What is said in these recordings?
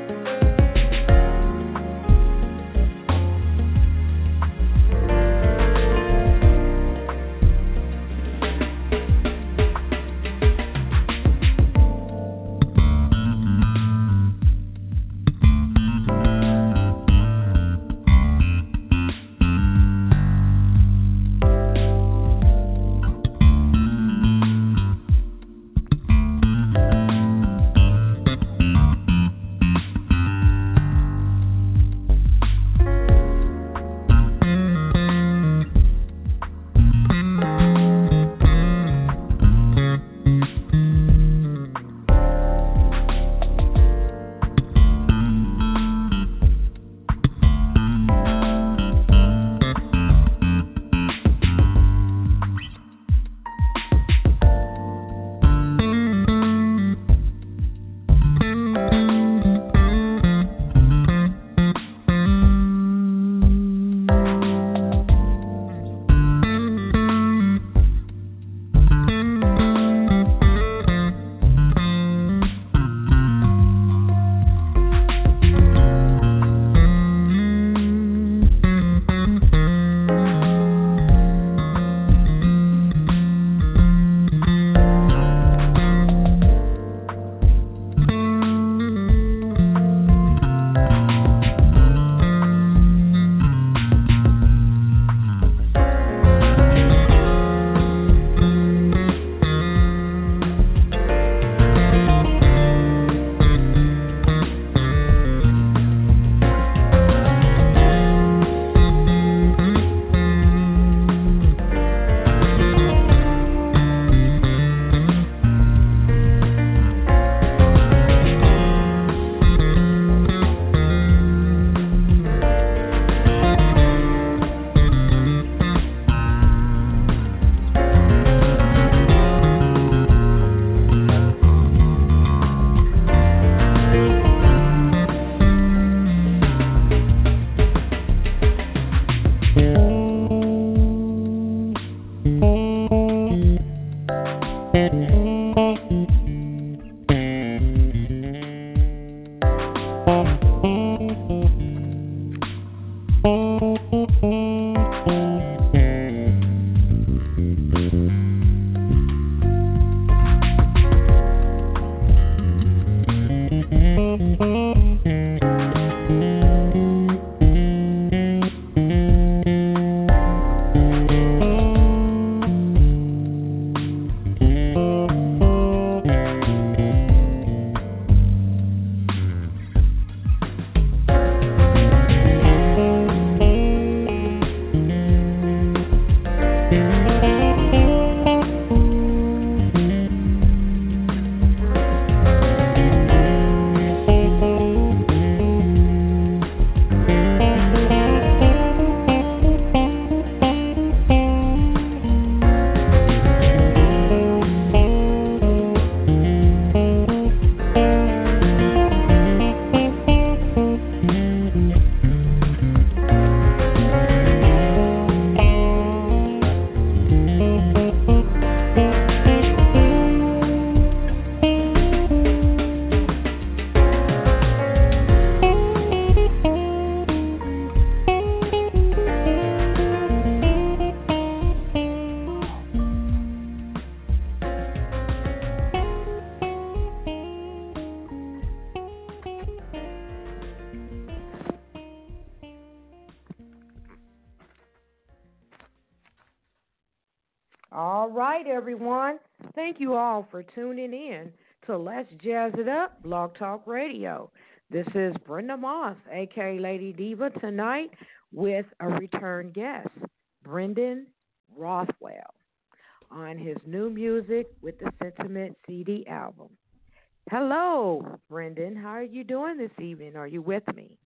All right, everyone. Thank you all for tuning in to Let's Jazz It Up, Blog Talk Radio. This is Brenda Moss, a.k.a. Lady Diva, tonight with a return guest, Brendan Rothwell, on his new music with the Sentiment CD album. Hello, Brendan. How are you doing this evening? Are you with me?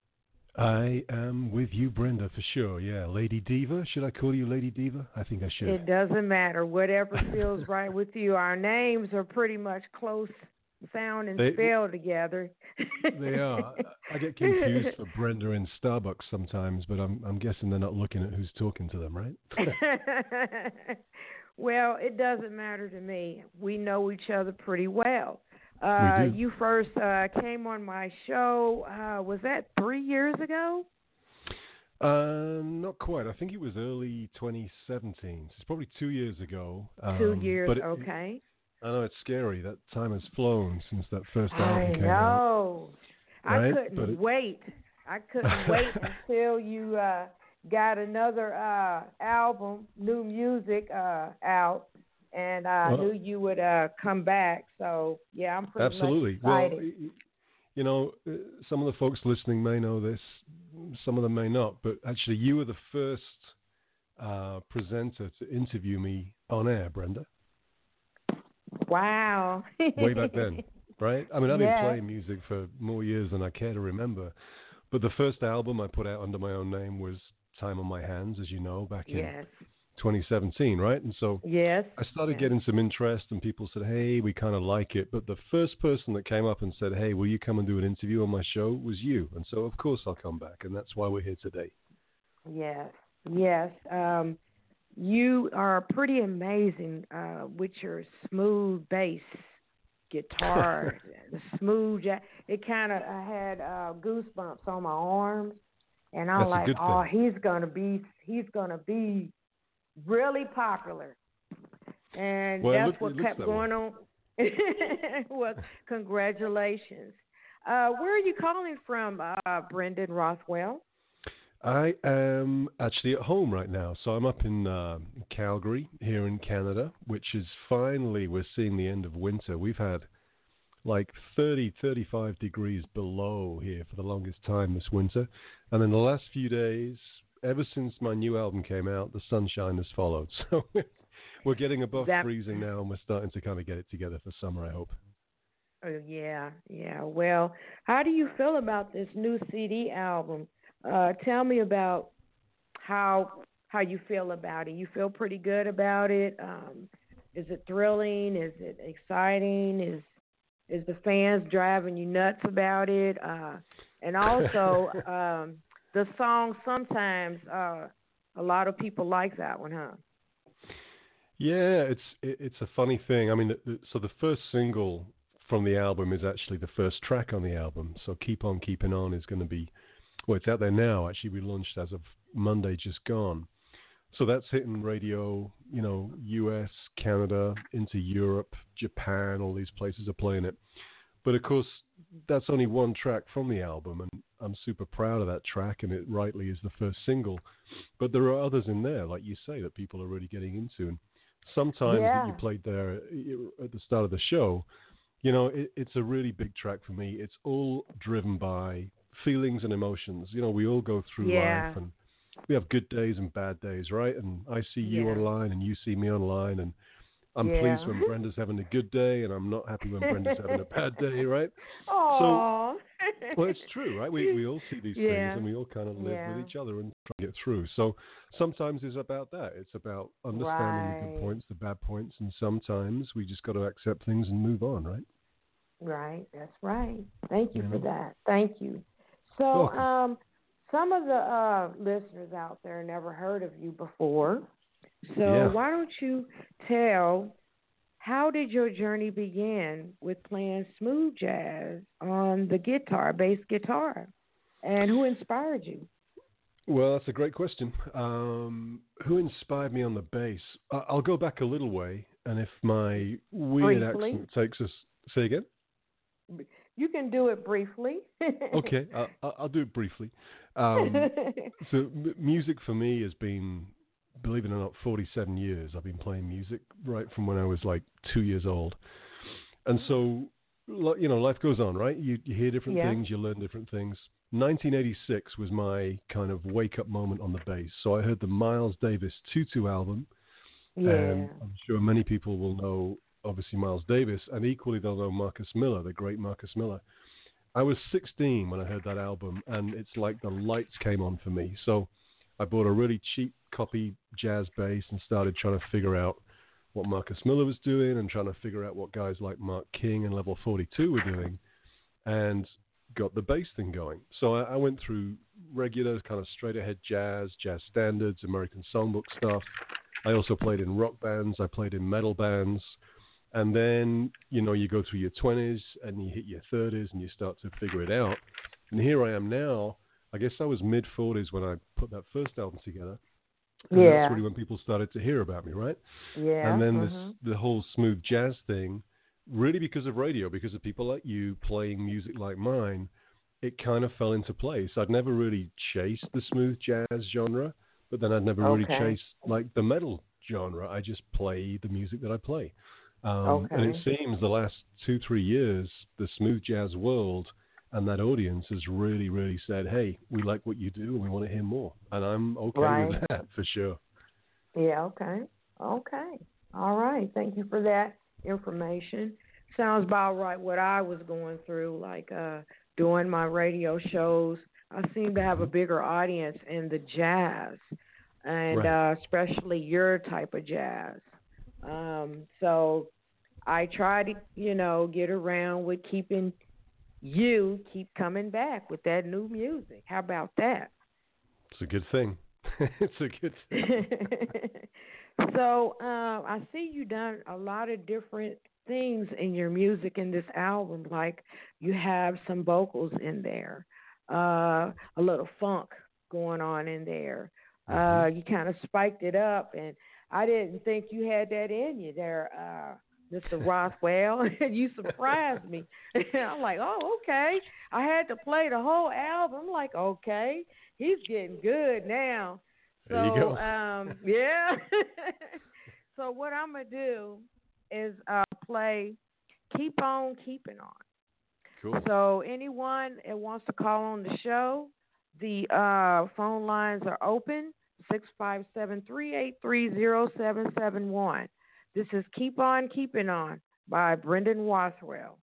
I am with you, Brenda, for sure. Yeah, Lady Diva. Should I call you Lady Diva? I think I should. It doesn't matter. Whatever feels right with you. Our names are pretty much close sound and spell together. They are. I get confused for Brenda in Starbucks sometimes, but I'm guessing they're not looking at who's talking to them, right? Well, it doesn't matter to me. We know each other pretty well. We do. You first came on my show, was that 3 years ago? Not quite. I think it was early 2017. So it's probably 2 years ago. 2 years, but okay. I know it's scary. That time has flown since that first I album came out. know. Right? I couldn't wait. I couldn't wait until you got another album, new music out, and I knew you would come back. So, yeah, I'm pretty absolutely. much excited. Well, you know, some of the folks listening may know this, some of them may not, but actually you were the first presenter to interview me on air, Brenda. Wow. Way back then, right? I mean, I've been Yeah. playing music for more years than I care to remember, but the first album I put out under my own name was Time on My Hands, as you know, back in Yes. 2017, right? And so Yes. I started getting some interest, and people said, hey, we kind of like it. But the first person that came up and said, hey, will you come and do an interview on my show was you. And so, of course, I'll come back. And that's why we're here today. Yes. Yes. You are pretty amazing with your smooth bass guitar, the smooth it kind of, I had goosebumps on my arms, and I'm like, oh, he's gonna be really popular, and that's what kept going on. Well, congratulations. Where are you calling from, Brendan Rothwell? I am actually at home right now. So I'm up in Calgary here in Canada, which is finally, we're seeing the end of winter. We've had like 30, 35 degrees below here for the longest time this winter. And in the last few days, ever since my new album came out, the sunshine has followed. So we're getting above freezing now, and we're starting to kind of get it together for summer, I hope. Oh, yeah. Well, how do you feel about this new CD album? Tell me about how you feel about it. You feel pretty good about it? Is it thrilling? Is it exciting? Is the fans driving you nuts about it? And also, the song sometimes a lot of people like that one, huh? Yeah, it's a funny thing. I mean, so the first single from the album is actually the first track on the album. So Keep On Keeping On is going to be, well, it's out there now. Actually, we launched as of Monday just gone. So that's hitting radio, you know, US, Canada, into Europe, Japan, all these places are playing it. But of course, that's only one track from the album, and I'm super proud of that track, and it rightly is the first single. But there are others in there, like you say, that people are really getting into. And sometimes that you played there at the start of the show, you know, it's a really big track for me. It's all driven by feelings and emotions. You know, we all go through life, and we have good days and bad days, right? And I see you online, and you see me online, and I'm pleased when Brenda's having a good day, and I'm not happy when Brenda's having a bad day, right? Aww. So, well, it's true, right? We all see these things, and we all kind of live with each other and try to get through. So sometimes it's about that. It's about understanding the good points, the bad points, and sometimes we just got to accept things and move on, right? Right, that's right. Thank you for that. Thank you. So, some of the listeners out there never heard of you before. So why don't you tell, how did your journey begin with playing smooth jazz on the guitar, bass guitar, and who inspired you? Well, that's a great question. Who inspired me on the bass? I'll go back a little way, and if my weird accent takes us... Say again? You can do it briefly. Okay, I'll do it briefly. So music for me has been, believe it or not, 47 years. I've been playing music right from when I was like 2 years old. And so, you know, life goes on, right? You hear different things, you learn different things. 1986 was my kind of wake-up moment on the bass. So I heard the Miles Davis Tutu album, and I'm sure many people will know, obviously, Miles Davis, and equally they'll know Marcus Miller, the great Marcus Miller. I was 16 when I heard that album, and it's like the lights came on for me. So I bought a really cheap copy jazz bass and started trying to figure out what Marcus Miller was doing and trying to figure out what guys like Mark King and Level 42 were doing, and got the bass thing going. So I went through regular kind of straight-ahead jazz standards, American songbook stuff. I also played in rock bands. I played in metal bands. And then, you go through your 20s and you hit your 30s and you start to figure it out. And here I am now. I guess I was mid-40s when I put that first album together. And that's really when people started to hear about me, right? Yeah. And then the whole smooth jazz thing, really because of radio, because of people like you playing music like mine, it kind of fell into place. I'd never really chased the smooth jazz genre, but then I'd never really chased like the metal genre. I just play the music that I play. And it seems the last 2-3 years, the smooth jazz world and that audience has really, really said, hey, we like what you do and we want to hear more. And I'm okay with that for sure. Yeah, okay. All right. Thank you for that information. Sounds about right what I was going through, like doing my radio shows. I seem to have a bigger audience in the jazz, and especially your type of jazz. So I try to, get around with keep coming back with that new music. How about that? It's a good thing. It's a good thing. So I see you done a lot of different things in your music in this album. Like you have some vocals in there, a little funk going on in there. You kind of spiked it up, and I didn't think you had that in you there, Mr. Rothwell. You surprised me. I'm like, oh, okay. I had to play the whole album. I'm like, okay, he's getting good now. There you go. Yeah. So what I'm going to do is play Keep On Keeping On. Cool. So anyone that wants to call on the show, the phone lines are open, 657-383-0771. This is Keep On Keeping On by Brendan Rothwell.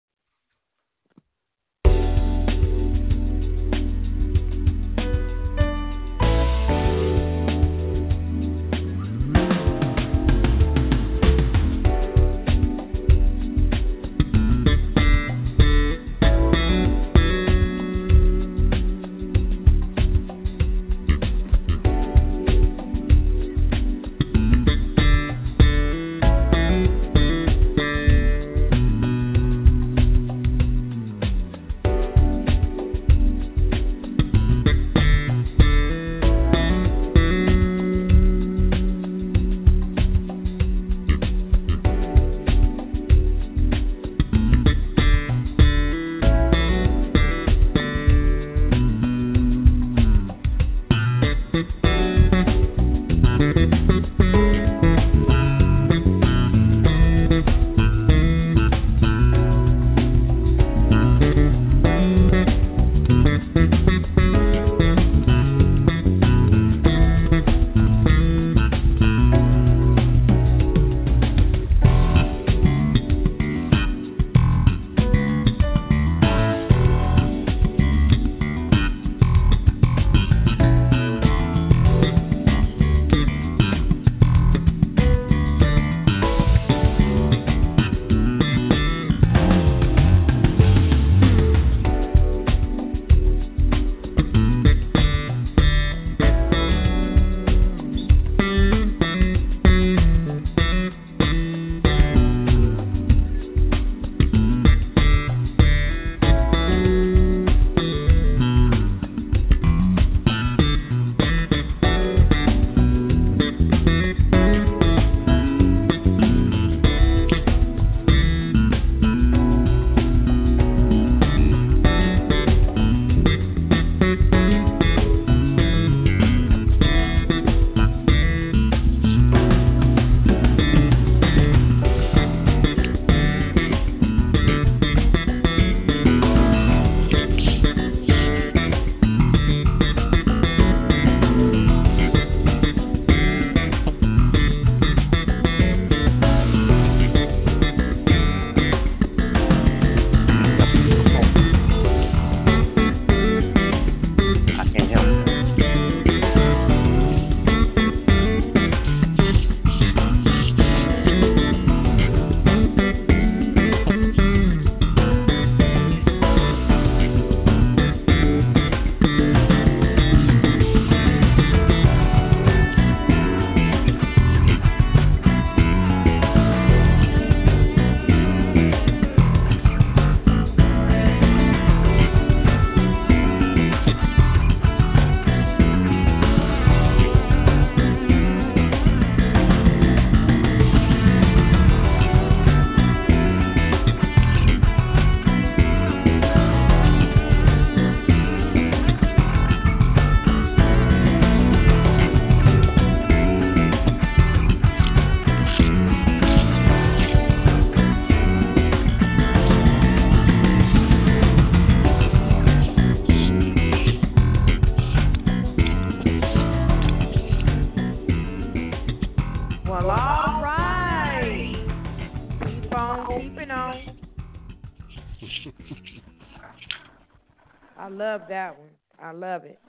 love that one. I love it.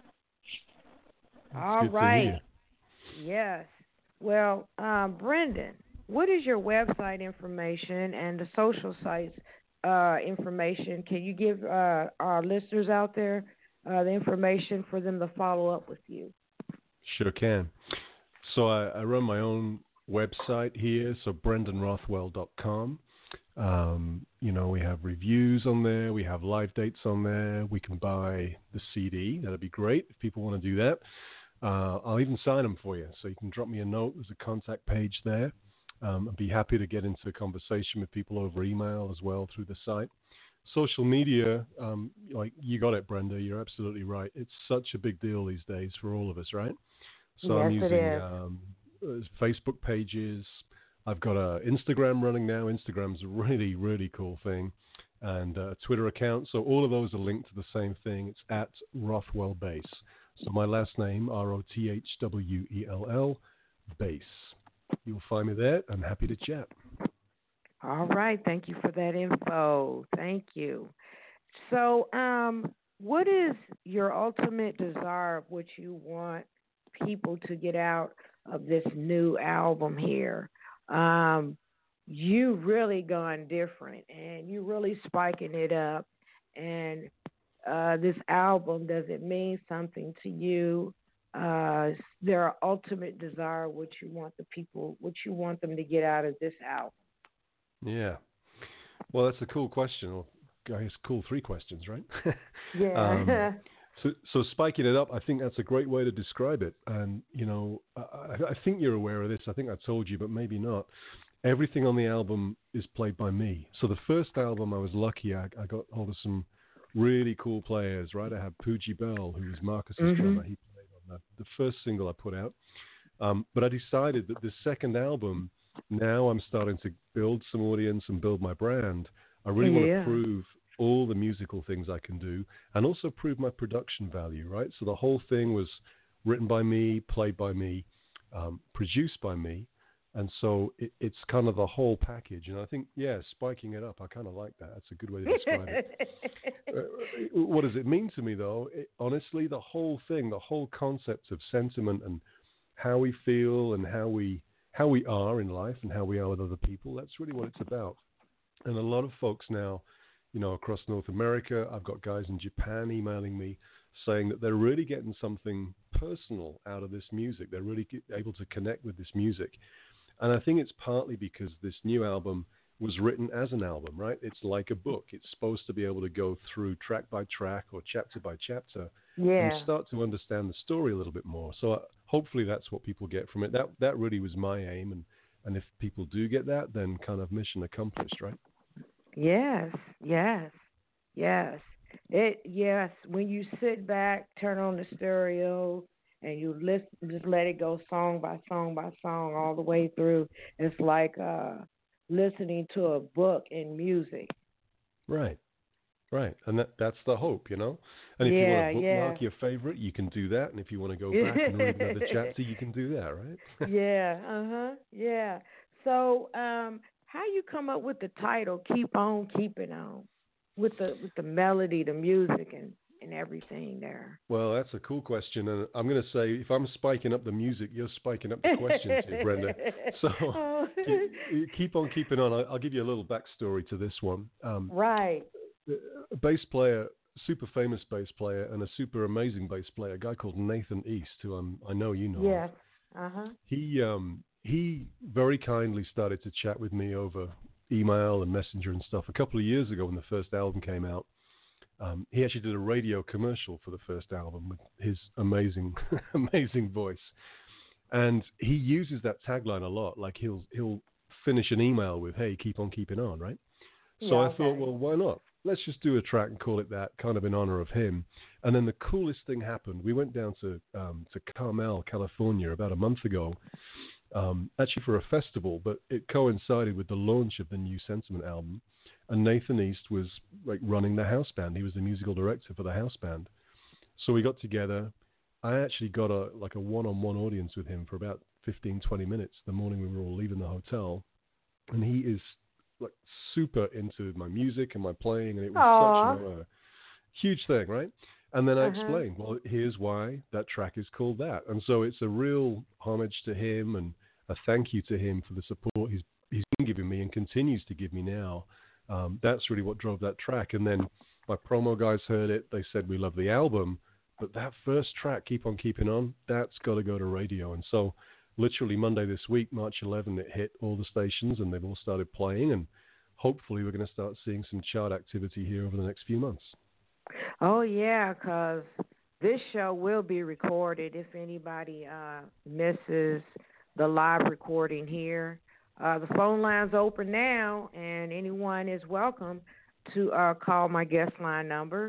It's All good to right. hear. Yes. Well, Brendan, what is your website information and the social sites information? Can you give our listeners out there the information for them to follow up with you? Sure can. So I run my own website here, so brendanrothwell.com. We have reviews on there. We have live dates on there. We can buy the CD. That'd be great if people want to do that. I'll even sign them for you. So you can drop me a note. There's a contact page there. I'd be happy to get into a conversation with people over email as well through the site. Social media, like you got it, Brenda. You're absolutely right. It's such a big deal these days for all of us, right? So Yes, I'm it using Facebook pages. I've got Instagram running now. Instagram's a really, really cool thing. And a Twitter account. So all of those are linked to the same thing. It's at Rothwell Bass. So my last name, Rothwell, Bass. You'll find me there. I'm happy to chat. All right. Thank you for that info. Thank you. So, what is your ultimate desire of what you want people to get out of this new album here? You really gone different, and you really spiking it up. And this album, does it mean something to you? Their ultimate desire, what you want the people, what you want them to get out of this album? Yeah. Well, that's a cool question. Well, I guess cool three questions, right? Yeah. So spiking it up, I think that's a great way to describe it. And, I think you're aware of this. I think I told you, but maybe not. Everything on the album is played by me. So the first album, I was lucky. I got hold of some really cool players, right? I had Pooji Bell, who was Marcus's drummer. He played on the first single I put out. But I decided that the second album, now I'm starting to build some audience and build my brand. I really want to prove all the musical things I can do and also prove my production value, right? So the whole thing was written by me, played by me, produced by me. And so it's kind of the whole package. And I think, spiking it up, I kind of like that. That's a good way to describe it. What does it mean to me, though? Honestly, the whole thing, the whole concept of sentiment and how we feel and how we are in life and how we are with other people, that's really what it's about. And a lot of folks now, across North America, I've got guys in Japan emailing me saying that they're really getting something personal out of this music. They're really able to connect with this music. And I think it's partly because this new album was written as an album, right? It's like a book. It's supposed to be able to go through track by track or chapter by chapter and start to understand the story a little bit more. So hopefully that's what people get from it. That really was my aim. And if people do get that, then kind of mission accomplished, right? Yes. When you sit back, turn on the stereo, and you listen, just let it go song by song by song all the way through. It's like listening to a book in music. Right. And that's the hope, And if you want to bookmark your favorite, you can do that. And if you want to go back and read another chapter, you can do that, right? Yeah. So, how you come up with the title "Keep On Keeping On" with the melody, the music, and everything there? Well, that's a cool question, and I'm going to say if I'm spiking up the music, you're spiking up the questions here, Brenda. So keep on keeping on. I'll give you a little backstory to this one. Right. A bass player, super famous bass player, and a super amazing bass player, a guy called Nathan East, who I know you know. Yes. He very kindly started to chat with me over email and Messenger and stuff a couple of years ago when the first album came out. He actually did a radio commercial for the first album with his amazing, amazing voice. And he uses that tagline a lot. Like he'll finish an email with, "Hey, keep on keeping on," right? So I thought, well, why not? Let's just do a track and call it that, kind of in honor of him. And then the coolest thing happened. We went down to Carmel, California about a month ago, actually for a festival, but it coincided with the launch of the new Sentiment album. And Nathan East was like running the house band. He was the musical director for the house band. So we got together. I actually got a one-on-one audience with him for about 15, 20 minutes the morning we were all leaving the hotel. And he is like super into my music and my playing. And it was such a huge thing, right? And then I Uh-huh. explained, well, here's why that track is called that. And so it's a real homage to him and a thank you to him for the support he's been giving me and continues to give me now. That's really what drove that track. And then my promo guys heard it. They said, we love the album, but that first track, Keep On Keeping On, that's got to go to radio. And so literally Monday this week, March 11, it hit all the stations and they've all started playing. And hopefully we're going to start seeing some chart activity here over the next few months. Oh, yeah, 'cause this show will be recorded if anybody misses the live recording here. The phone line's open now, and anyone is welcome to call my guest line number,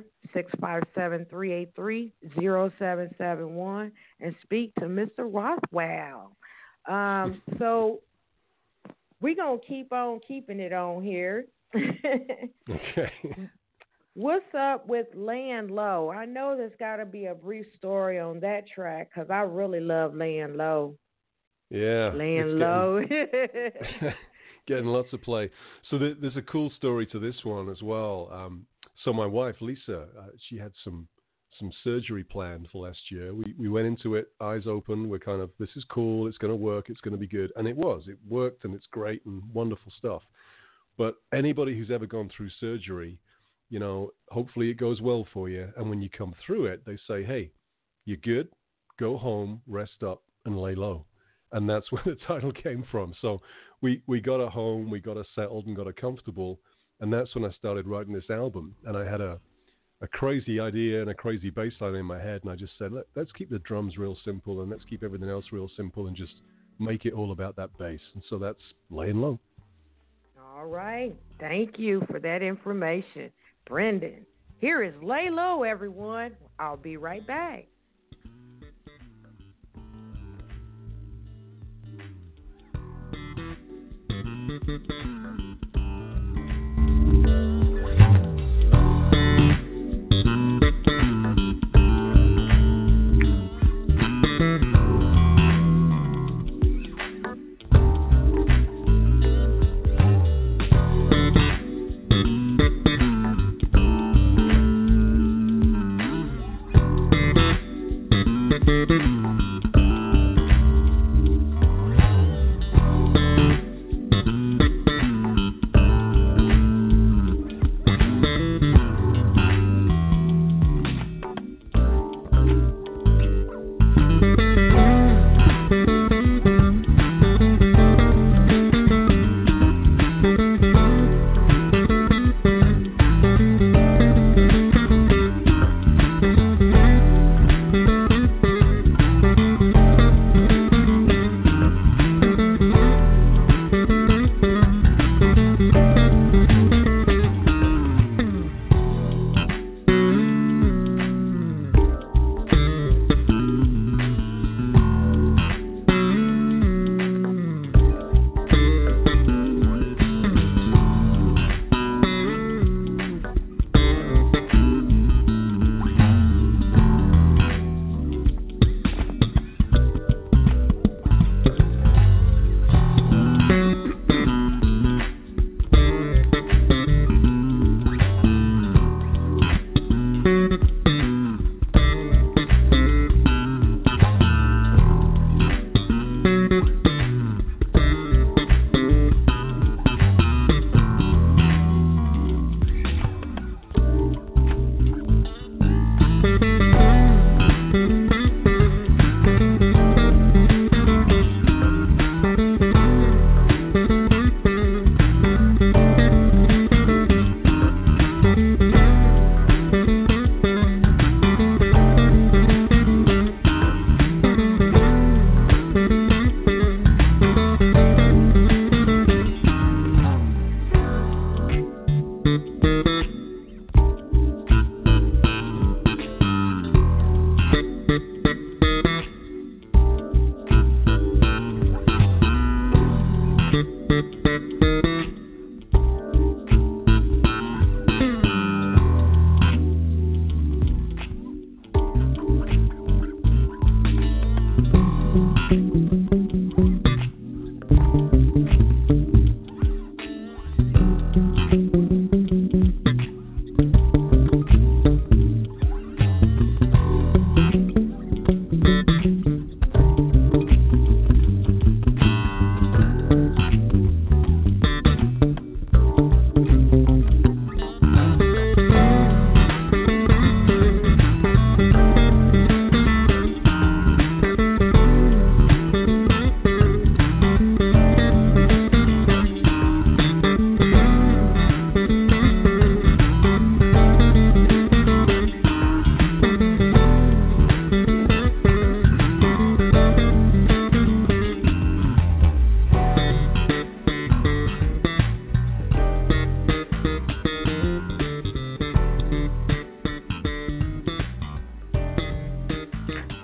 657-383-0771, and speak to Mr. Rothwell. So we're going to keep on keeping it on here. Okay. What's up with Laying Low? I know there's got to be a brief story on that track because I really love Laying Low. Yeah. Laying Low. Getting lots of play. So there's a cool story to this one as well. So my wife, Lisa, she had some surgery planned for last year. We went into it, eyes open. We're kind of, this is cool. It's going to work. It's going to be good. And it was. It worked, and it's great and wonderful stuff. But anybody who's ever gone through surgery, you know, hopefully it goes well for you. And when you come through it, they say, hey, you're good. Go home, rest up, and lay low. And that's where the title came from. So we got her home, we got her settled and got her comfortable. And that's when I started writing this album. And I had a crazy idea and a crazy bass line in my head. And I just said, let's keep the drums real simple and let's keep everything else real simple and just make it all about that bass. And so that's Laying Low. All right. Thank you for that information, Brendan. Here is Lay Low, everyone. I'll be right back.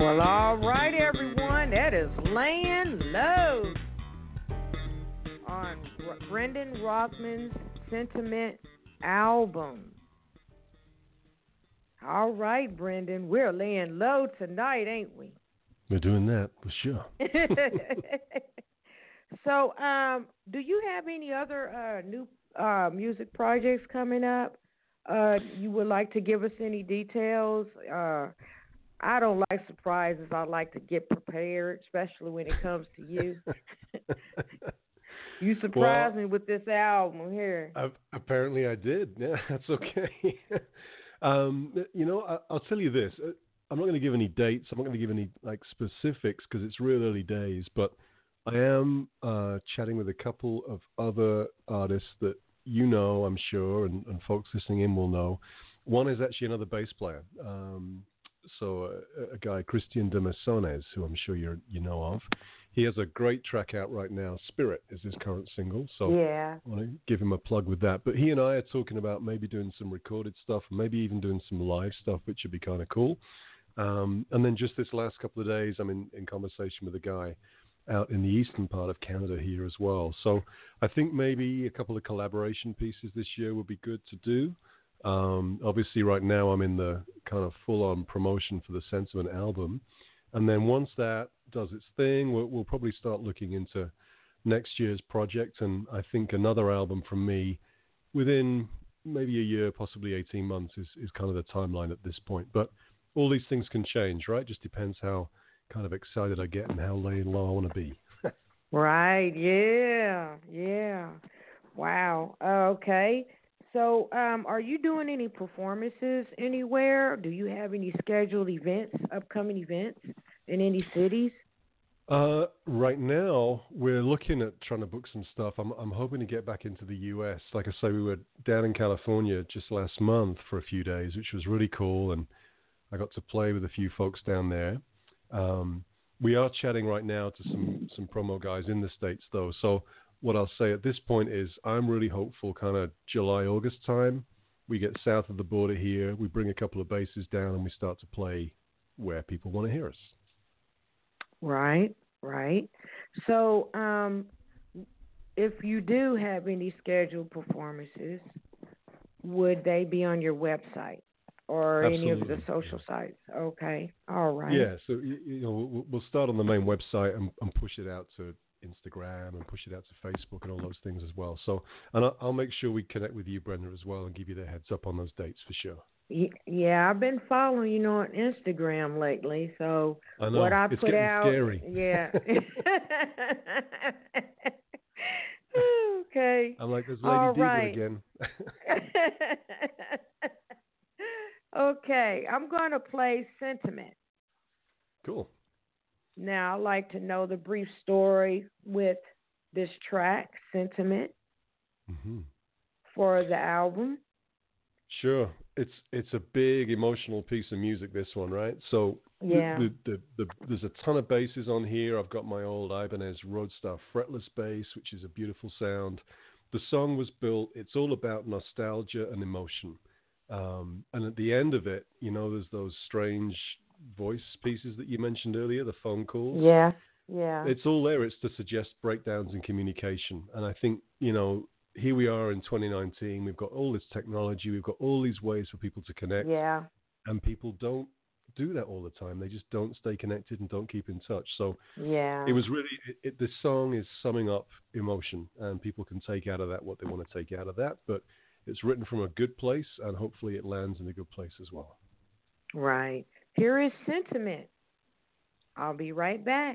Well, all right, everyone. That is Laying Low on Brendan Rothman's Sentiment album. All right, Brendan, we're laying low tonight, ain't we? We're doing that for sure. So, do you have any other new music projects coming up? You would like to give us any details? I don't like surprises. I like to get prepared, especially when it comes to you. You surprised me with this album here. Apparently I did. Yeah, that's okay. I'll tell you this. I'm not going to give any dates. I'm not going to give any specifics because it's real early days. But I am chatting with a couple of other artists that you know, I'm sure, and folks listening in will know. One is actually another bass player. A guy, Christian de Massones, who I'm sure you know of. He has a great track out right now. Spirit is his current single. So yeah. I want to give him a plug with that. But he and I are talking about maybe doing some recorded stuff, maybe even doing some live stuff, which would be kind of cool. And then just this last couple of days, I'm in conversation with a guy out in the eastern part of Canada here as well. So I think maybe a couple of collaboration pieces this year would be good to do. Obviously, right now I'm in the kind of full-on promotion for the Sentiment album. And then once that does its thing, we'll probably start looking into next year's project. And I think another album from me within maybe a year, possibly 18 months is kind of the timeline at this point. But all these things can change, right? Just depends how kind of excited I get and how laying low I want to be. Right, yeah. Wow, okay. So are you doing any performances anywhere? Do you have any scheduled events, upcoming events in any cities? Right now, we're looking at trying to book some stuff. I'm hoping to get back into the U.S. Like I say, we were down in California just last month for a few days, which was really cool, and I got to play with a few folks down there. We are chatting right now to some promo guys in the States, though. So what I'll say at this point is I'm really hopeful kind of July, August time. We get south of the border here. We bring a couple of basses down and we start to play where people want to hear us. Right. So if you do have any scheduled performances, would they be on your website or Absolutely. any of the social sites? Okay. All right. Yeah. So, we'll start on the main website and push it out to Instagram and push it out to Facebook and all those things as well. So, and I'll make sure we connect with you, Brenda, as well, and give you the heads up on those dates for sure. Yeah, I've been following you on Instagram lately, so I know. What I it's put out, scary. Yeah. Okay. I'm like, there's Lady Diva again. Okay, I'm going to play Sentiment. Cool. Now, I'd like to know the brief story with this track, Sentiment, for the album. Sure. It's a big emotional piece of music, this one, right? So yeah. There's a ton of basses on here. I've got my old Ibanez Roadstar fretless bass, which is a beautiful sound. The song was built, it's all about nostalgia and emotion. And at the end of it, there's those strange voice pieces that you mentioned earlier, the phone calls. Yeah. It's all there. It's to suggest breakdowns in communication. And I think, here we are in 2019. We've got all this technology. We've got all these ways for people to connect. Yeah. And people don't do that all the time. They just don't stay connected and don't keep in touch. So yeah, it was really, this song is summing up emotion, and people can take out of that what they want to take out of that. But it's written from a good place, and hopefully it lands in a good place as well. Right. Here is Sentiment. I'll be right back.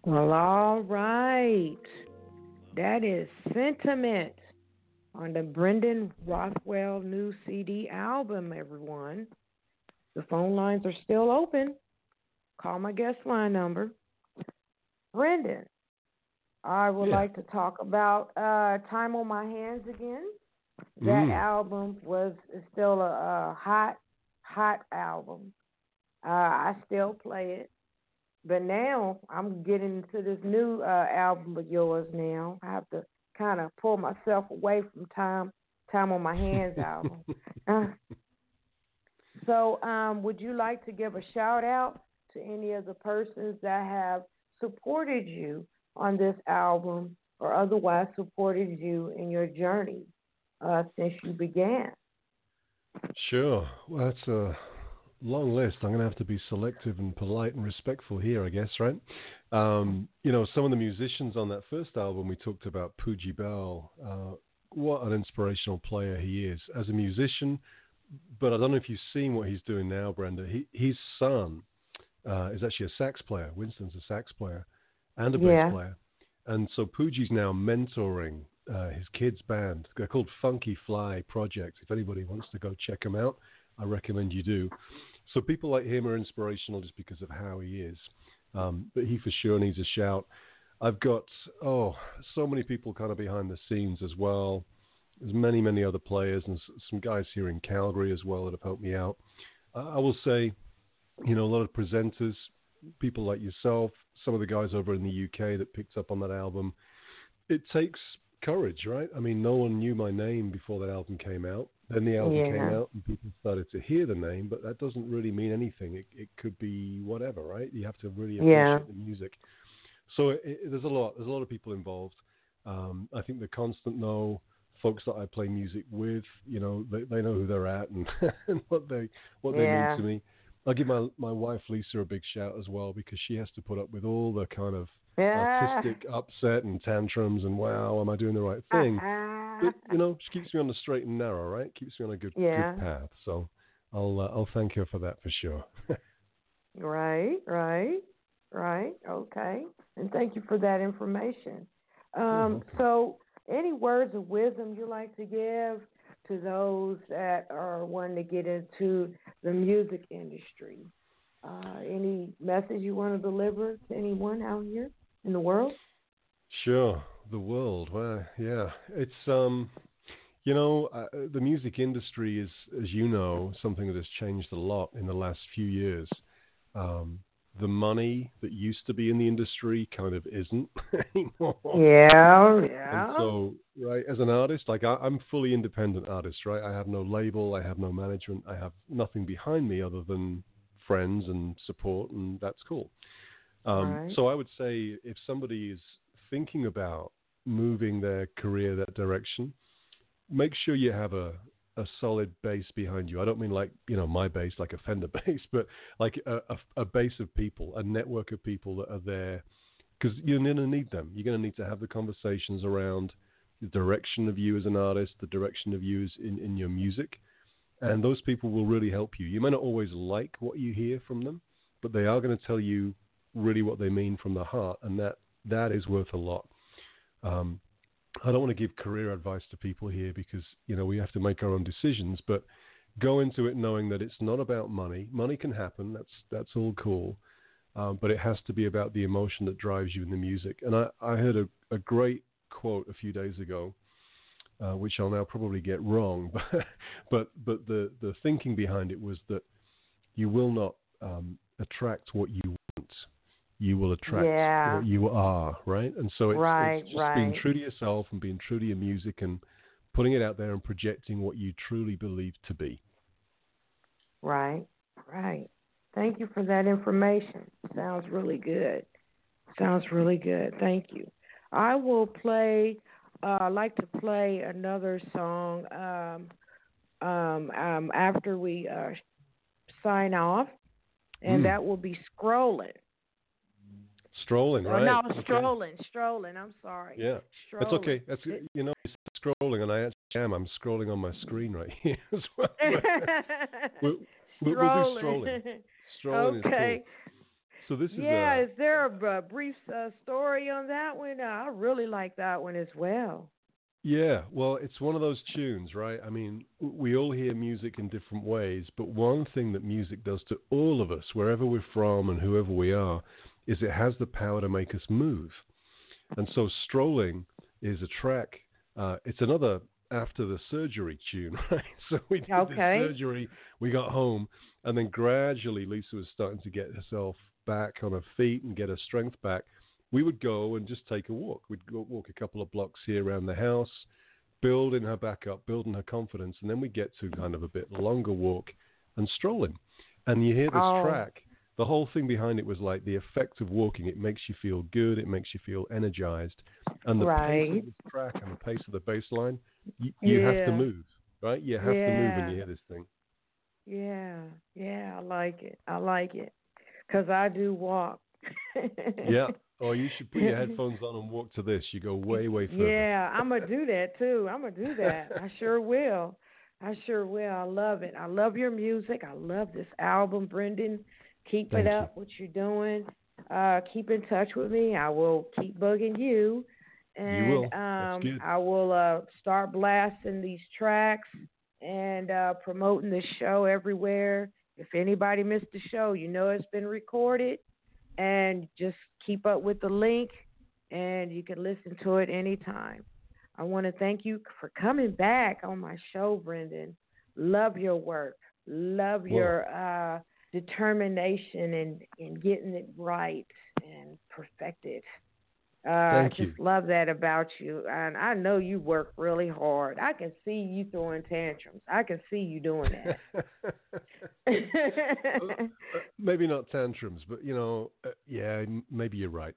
Well, all right. That is Sentiment on the Brendan Rothwell new CD album, everyone. The phone lines are still open. Call my guest line number. Brendan, I would Yeah. like to talk about Time on My Hands again. That Mm. album is still a hot album. I still play it. But now I'm getting into this new album of yours now. I have to kind of pull myself away from Time on My Hands album. Uh, so, would you like to give a shout out to any of the persons that have supported you on this album or otherwise supported you in your journey since you began? Sure. Well, that's a long list. I'm going to have to be selective and polite and respectful here, I guess, right? Some of the musicians on that first album we talked about, Pooji Bell. What an inspirational player he is as a musician. But I don't know if you've seen what he's doing now, Brenda. His son is actually a sax player. Winston's a sax player and a bass Yeah. player. And so Pooji's now mentoring his kids' band. They're called Funky Fly Project. If anybody wants to go check them out, I recommend you do. So people like him are inspirational just because of how he is. But he for sure needs a shout. I've got, so many people kind of behind the scenes as well. There's many, many other players and some guys here in Calgary as well that have helped me out. I will say, a lot of presenters, people like yourself, some of the guys over in the UK that picked up on that album. It takes courage, right? I mean, no one knew my name before that album came out. Then the album came out and people started to hear the name, but that doesn't really mean anything. It could be whatever, right? You have to really appreciate the music. So there's a lot of people involved. I think the Constant know folks that I play music with, they know who they're at and, and what they mean to me. I'll give my wife Lisa a big shout as well because she has to put up with all the kind of artistic upset and tantrums and wow, am I doing the right thing? But, she keeps me on the straight and narrow, right? Keeps me on a good path. So I'll thank her for that for sure. Right. Okay. And thank you for that information. So, any words of wisdom you like to give to those that are wanting to get into the music industry? Any message you want to deliver to anyone out here in the world? Sure. The world. Well, yeah. It's, the music industry is, as you know, something that has changed a lot in the last few years. The money that used to be in the industry kind of isn't anymore. Yeah. And so, right, as an artist, like I'm fully independent artist, right? I have no label, I have no management, I have nothing behind me other than friends and support, and that's cool. So I would say if somebody is thinking about moving their career that direction, make sure you have a solid base behind you. I don't mean like, my base, like a Fender bass, but like a base of people, a network of people that are there, because you're going to need them. You're going to need to have the conversations around the direction of you as an artist, the direction of you in your music, and those people will really help you. You may not always like what you hear from them, but they are going to tell you really what they mean from the heart, and that is worth a lot. I don't want to give career advice to people here because, we have to make our own decisions, but go into it knowing that it's not about money. Money can happen. That's all cool. But it has to be about the emotion that drives you in the music. And I heard a great quote a few days ago, which I'll now probably get wrong, but the thinking behind it was that you will not attract what you want. You will attract what you are, right? And so it's just being true to yourself and being true to your music and putting it out there and projecting what you truly believe to be. Right. Thank you for that information. Sounds really good. Thank you. I will play, like to play another song after we sign off, and that will be Scrolling. Strolling, right? No, Strolling. I'm sorry. Yeah, Strolling. that's okay. That's it's scrolling, and I actually am. I'm scrolling on my screen right here as well. We'll do strolling. Strolling okay. is So this Yeah, is there a brief story on that one? I really like that one as well. yeah, well, it's one of those tunes, right? I mean, we all hear music in different ways, but one thing that music does to all of us, wherever we're from and whoever we are, is it has the power to make us move. And so Strolling is a track, it's another after the surgery tune, right? So we did this Okay. surgery, we got home, and then gradually Lisa was starting to get herself back on her feet and get her strength back. We would go and just take a walk. We'd go walk a couple of blocks here around the house, building her back up, building her confidence, and then we get to kind of a bit longer walk and strolling. And you hear this Oh, track. The whole thing behind it was like the effect of walking. It makes you feel good. It makes you feel energized. And the pace of right. this track and the pace of the bass line, you have to Yeah. move, right? You have to move when Yeah. you hear this thing. Yeah. Yeah. I like it. I like it. 'Cause I do walk. Yeah. Oh, you should put your headphones on and walk to this. You go way, way further. Yeah, I'm gonna do that too. I'm gonna do that. I sure will. I sure will. I love it. I love your music. I love this album, Brendan. Keep it Thank you. up. What you're doing. Keep in touch with me. I will keep bugging you, You and will. That's good. I will start blasting these tracks and promoting the show everywhere. If anybody missed the show, you know it's been recorded, and just keep up with the link, and you can listen to it anytime. I want to thank you for coming back on my show, Brendan. Love your work. Love Well, your determination in getting it right and perfected. I thank just you. love that about you. And I know you work really hard. I can see you throwing tantrums. I can see you doing that. Maybe not tantrums, but yeah, maybe you're right.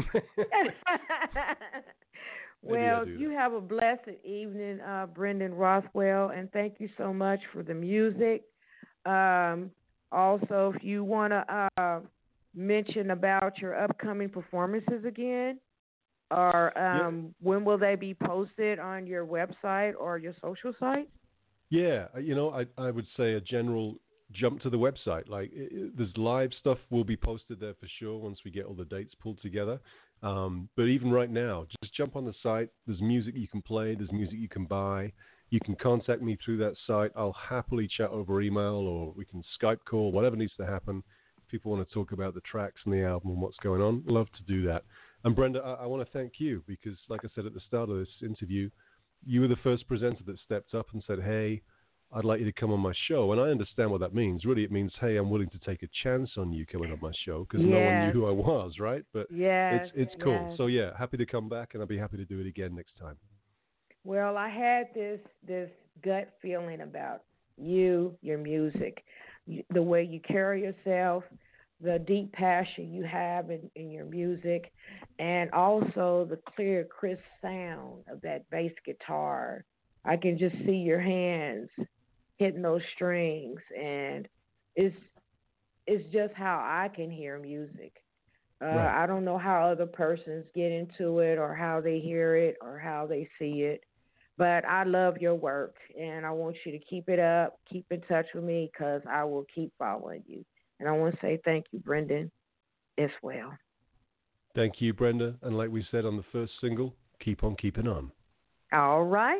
Maybe I Well, do you that. have a blessed evening, Brendan Rothwell, and thank you so much for the music. Um, Also, if you want to mention about your upcoming performances again, or Yeah, when will they be posted on your website or your social site? yeah. I would say a general jump to the website. Like, there's live stuff will be posted there for sure once we get all the dates pulled together. But even right now, just jump on the site. There's music you can play. There's music you can buy. You can contact me through that site. I'll happily chat over email, or we can Skype call, whatever needs to happen. If people want to talk about the tracks and the album and what's going on, love to do that. And Brenda, I want to thank you because, like I said at the start of this interview, you were the first presenter that stepped up and said, "Hey, I'd like you to come on my show." And I understand what that means. Really, it means, "Hey, I'm willing to take a chance on you coming on my show," because no one knew Yes, who I was, right? But it's yes, it's cool. yes. So yeah, happy to come back, and I'll be happy to do it again next time. Well, I had this gut feeling about you, your music, the way you carry yourself, the deep passion you have in your music, and also the clear, crisp sound of that bass guitar. I can just see your hands hitting those strings, and it's it's just how I can hear music. Right. I don't know how other persons get into it or how they hear it or how they see it, but I love your work and I want you to keep it up. Keep in touch with me because I will keep following you. And I want to say thank you, Brendan, as well. Thank you, Brenda. And like we said on the first single, keep on keeping on. All right.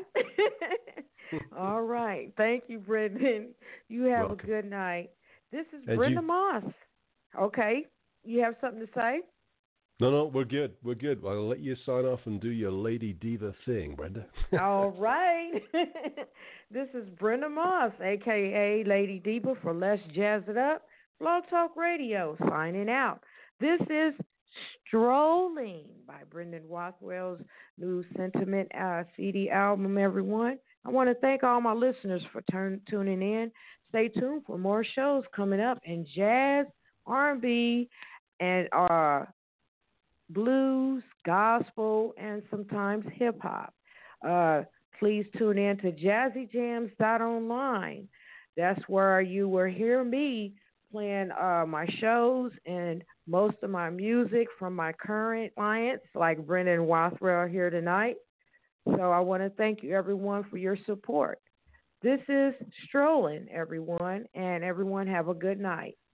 All right. Thank you, Brendan. You have a Welcome. good night. This is And Brenda you? Moss. Okay. You have something to say? No, no, we're good. We're good. I'll let you sign off and do your Lady Diva thing, Brenda. All right. This is Brenda Moss, a.k.a. Lady Diva for Let's Jazz It Up, Blog Talk Radio, signing out. This is Strolling by Brendan Rothwell's new Sentiment CD album, everyone. I want to thank all my listeners for tuning in. Stay tuned for more shows coming up in jazz, R&B, and blues, gospel, and sometimes hip hop. Uh, Please tune in to jazzyjams.online. That's where you will hear me playing my shows and most of my music from my current clients, like Brendan Rothwell here tonight. So I want to thank you, everyone, for your support. This is Strolling, everyone, and everyone have a good night.